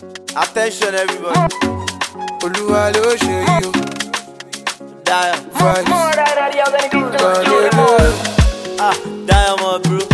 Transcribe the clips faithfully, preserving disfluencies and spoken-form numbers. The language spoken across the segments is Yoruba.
Attention everybody. Olúwa ló ṣe yìí o. Diamond. Vibes. Ah, Diamond bro.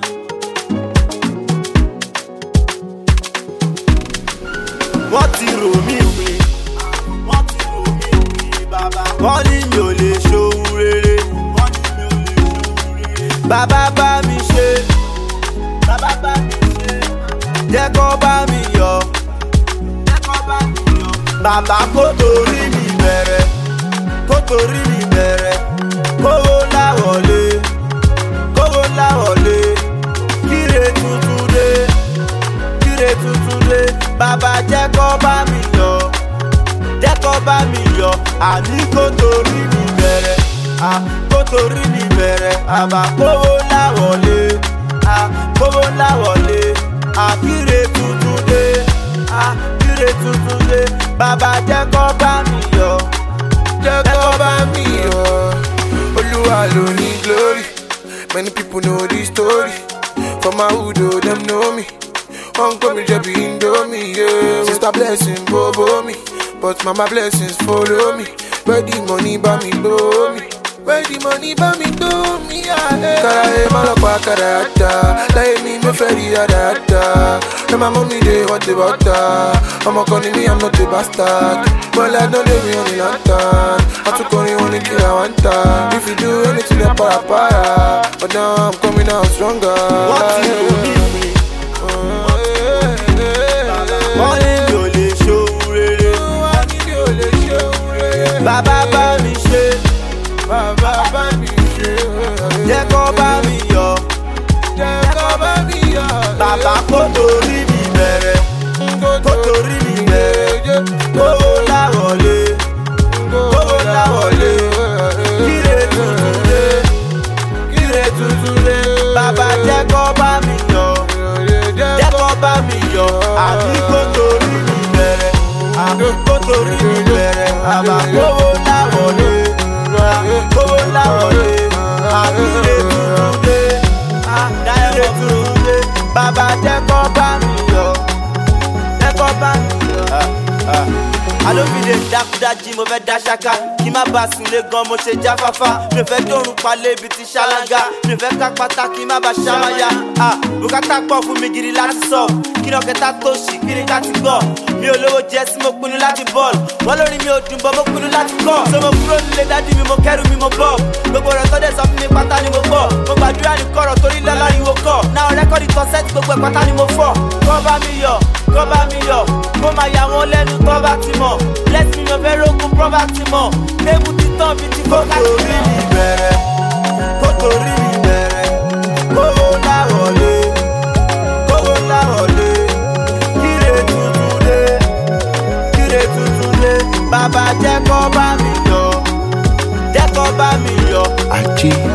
Wọ́n ti rò mí pé wọ́n ti rò mí pé bàbá. Wọ́n ní mi ò lè ṣohun rere. Wọ́n ní mi ò lè ṣohun rere. Bàbá bá mi ṣe. Bàbá bá mi ṣe. Jẹ́ kó bá mi yọ̀. Jẹ́ kó bá mi yọ̀. Bàbá kó torí mi bẹ̀rẹ̀. Kó torí mi bẹ̀rẹ̀. Kówó láwọlé. Kówó láwọlé. Kíre tuntun dé. Kíre tuntun dé. Bàbá jẹ́ kó bá mi yọ̀. Jẹ́ kó bá mi yọ̀. Àní kó torí mi bẹ̀rẹ̀. À kó torí mi bẹ̀rẹ̀. Àbá kówó láwọlé. À kówó láwọlé. À kíre tuntun dé. À kíre tuntun dé. Bàbá jẹ́ kó bá mi yọ̀. Jẹ́ kó bá mi yọ̀. Olúwa ló ní glory. Many people know this story. For my hood, oh, them know me. One come me just be indomie, yeah. Sister blessing bobo me, but mama blessings follow me. Where the money buy me blow me. Where the money buy me blow me, yeah. Karae malakwa karata, like me me ferry adata. And my mommy they hot the butter. I'm a calling me, I'm not a bastard. But I don't leave me on the lantern. I took only only kill I want time. If you do anything, then para para. But now I'm coming out stronger. What you do me? Wọ́n ní mi ò lè ṣohun rere. Wọ́n ní mi ò lè ṣohun rere. Bàbá bá mi ṣe. Bàbá bá mi ṣe. Jẹ́ kó bá mi yọ̀. Jẹ́ kó bá mi yọ̀. Bàbá kó torí mi bẹ̀rẹ̀. Kó torí mi bẹ̀rẹ̀. Kówó láwọlé. Kówó láwọlé. Kíre tuntun dé. Kíre tuntun dé. Bàbá jẹ́ kó bá mi yọ̀. Jẹ́ kó bá mi yọ̀. Àbí kó torí mi bẹ̀rẹ̀. Àbí kó torí mi bẹ̀rẹ̀. Àbá kówó láwọlé. Kówó láwọlé. Àkíre tuntun dé. Kíre tuntun dé. Bàbá jẹ́ kó bá mi yọ̀. Jẹ́ kó bá mi yọ̀. Alóbìnrin dákúdájí mo fẹ́ dá ṣáká. Kí má bàa sílé gan mo ṣe jáfáfá. Mi ò fẹ́ dòrùn palẹ̀ ibi ti ṣáláńgá. Mi ò fẹ́ ká pátá kí má bàa ṣámáyá. Bùkátà pọ̀ fún mi gidi láti sọ. Kí ni ọ̀kẹ́ta tó ṣì kí ni ká ti gbọ́. Mi ò lówó jẹ sí mo pinnu láti bọ́ọ̀lù. Wọ́n lórí mi ò dùn bọ́ mo pinnu láti kọ́. Ṣé mo kúrò nílé dájú mi mo kẹ́rù mi mo bọ̀. Gbogbo rẹ̀ tọ́jú sọ fún mi pátá ni mo gbọ́. Mo gbàdúrà ní kọ̀rọ̀ torí lọ́lá ìwò kọ̀. Náà rẹ́kọ̀dì kan sẹ́ẹ̀tì gbogbo ẹ̀ pátá ni mo fọ̀. Kọ́ bá mi yọ̀, kọ́ bá mi yọ̀. Mo máa yà wọ́n lẹ́nu tọ́ bá ti mọ̀. Bless me your very own property mọ̀. Tébù ti tán fi ti kó ká torí mi bẹ̀rẹ̀. Kó torí mi bẹ̀rẹ̀. Kówó láwọlé. Kówó láwọlé. Kíre tuntun dé. Kíre tuntun dé. Bàbá jẹ́ kó bá mi yọ̀. Jẹ́ kó bá mi yọ̀. Ajé.